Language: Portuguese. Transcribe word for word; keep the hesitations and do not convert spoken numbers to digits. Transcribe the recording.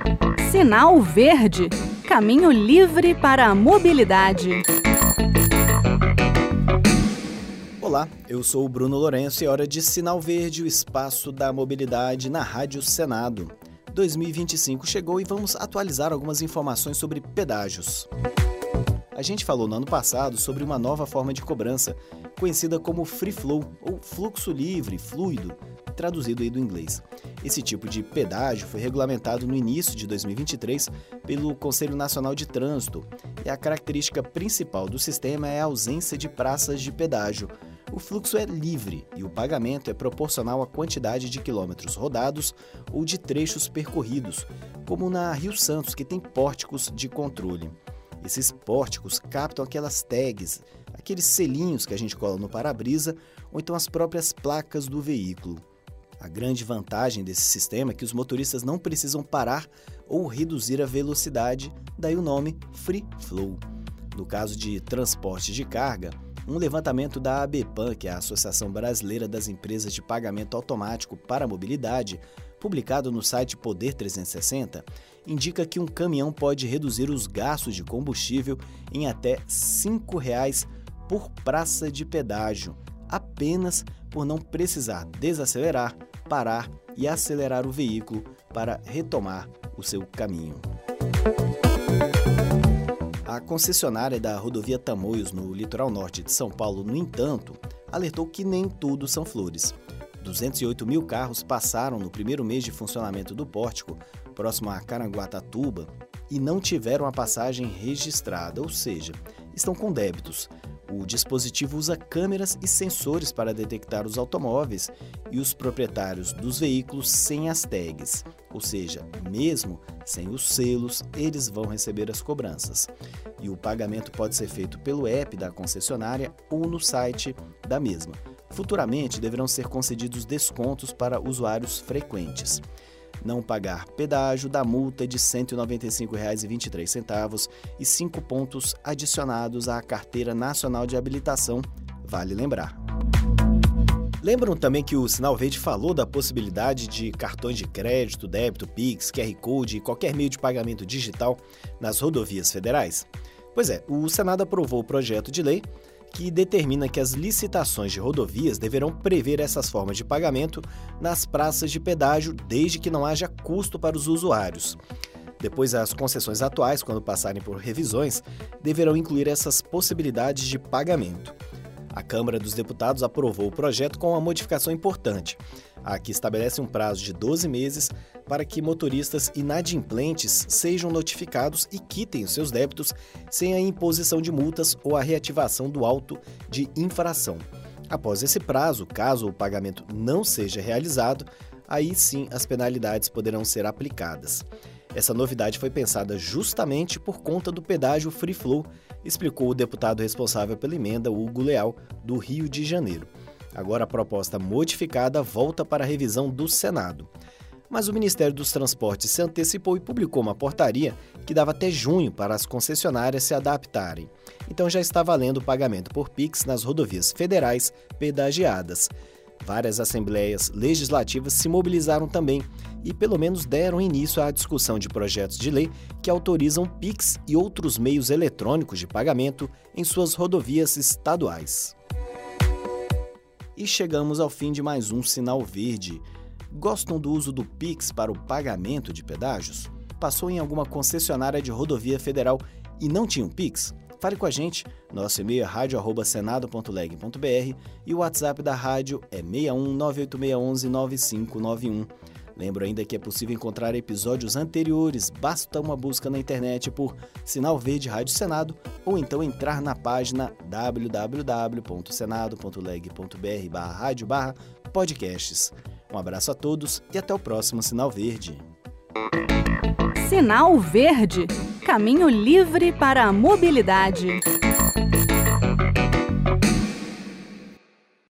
Sinal Verde, caminho livre para a mobilidade. Olá, eu sou o Bruno Lourenço e é hora de Sinal Verde, o espaço da mobilidade na Rádio Senado. dois mil e vinte e cinco chegou e vamos atualizar algumas informações sobre pedágios. A gente falou no ano passado sobre uma nova forma de cobrança, conhecida como Free Flow, ou fluxo livre, fluido, traduzido aí do inglês. Esse tipo de pedágio foi regulamentado no início de dois mil e vinte e três pelo Conselho Nacional de Trânsito, e a característica principal do sistema é a ausência de praças de pedágio. O fluxo é livre e o pagamento é proporcional à quantidade de quilômetros rodados ou de trechos percorridos, como na Rio Santos, que tem pórticos de controle. Esses pórticos captam aquelas tags, aqueles selinhos que a gente cola no para-brisa, ou então as próprias placas do veículo. A grande vantagem desse sistema é que os motoristas não precisam parar ou reduzir a velocidade, daí o nome Free Flow. No caso de transporte de carga, um levantamento da ABEPAM, que é a Associação Brasileira das Empresas de Pagamento Automático para a Mobilidade, publicado no site Poder trezentos e sessenta, indica que um caminhão pode reduzir os gastos de combustível em até cinco reais por praça de pedágio, apenas por não precisar desacelerar, parar e acelerar o veículo para retomar o seu caminho. A concessionária da rodovia Tamoios, no litoral norte de São Paulo, no entanto, alertou que nem tudo são flores. duzentos e oito mil carros passaram no primeiro mês de funcionamento do pórtico, próximo a Caranguatatuba, e não tiveram a passagem registrada, ou seja, estão com débitos. O dispositivo usa câmeras e sensores para detectar os automóveis e os proprietários dos veículos sem as tags, ou seja, mesmo sem os selos, eles vão receber as cobranças. E o pagamento pode ser feito pelo app da concessionária ou no site da mesma. Futuramente, deverão ser concedidos descontos para usuários frequentes. Não pagar pedágio dá multa de cento e noventa e cinco reais e vinte e três centavos e cinco pontos adicionados à Carteira Nacional de Habilitação, vale lembrar. Lembram também que o Sinal Verde falou da possibilidade de cartões de crédito, débito, Pix, Q R Code e qualquer meio de pagamento digital nas rodovias federais? Pois é, o Senado aprovou o projeto de lei que determina que as licitações de rodovias deverão prever essas formas de pagamento nas praças de pedágio, desde que não haja custo para os usuários. Depois, as concessões atuais, quando passarem por revisões, deverão incluir essas possibilidades de pagamento. A Câmara dos Deputados aprovou o projeto com uma modificação importante, a que estabelece um prazo de doze meses para que motoristas inadimplentes sejam notificados e quitem os seus débitos sem a imposição de multas ou a reativação do auto de infração. Após esse prazo, caso o pagamento não seja realizado, aí sim as penalidades poderão ser aplicadas. Essa novidade foi pensada justamente por conta do pedágio Free Flow, explicou o deputado responsável pela emenda, Hugo Leal, do Rio de Janeiro. Agora a proposta modificada volta para a revisão do Senado. Mas o Ministério dos Transportes se antecipou e publicou uma portaria que dava até junho para as concessionárias se adaptarem. Então já está valendo o pagamento por Pix nas rodovias federais pedagiadas. Várias assembleias legislativas se mobilizaram também e pelo menos deram início à discussão de projetos de lei que autorizam Pix e outros meios eletrônicos de pagamento em suas rodovias estaduais. E chegamos ao fim de mais um Sinal Verde. Gostam do uso do Pix para o pagamento de pedágios? Passou em alguma concessionária de rodovia federal e não tinha um Pix? Fale com a gente. Nosso e-mail é rádio arroba senado ponto leg ponto br e o WhatsApp da rádio é seis um nove oito seis um um nove cinco nove um. Lembro ainda que é possível encontrar episódios anteriores, basta uma busca na internet por Sinal Verde Rádio Senado ou então entrar na página w w w ponto senado ponto leg ponto br barra rádio barra podcasts. Um abraço a todos e até o próximo Sinal Verde. Sinal Verde, caminho livre para a mobilidade.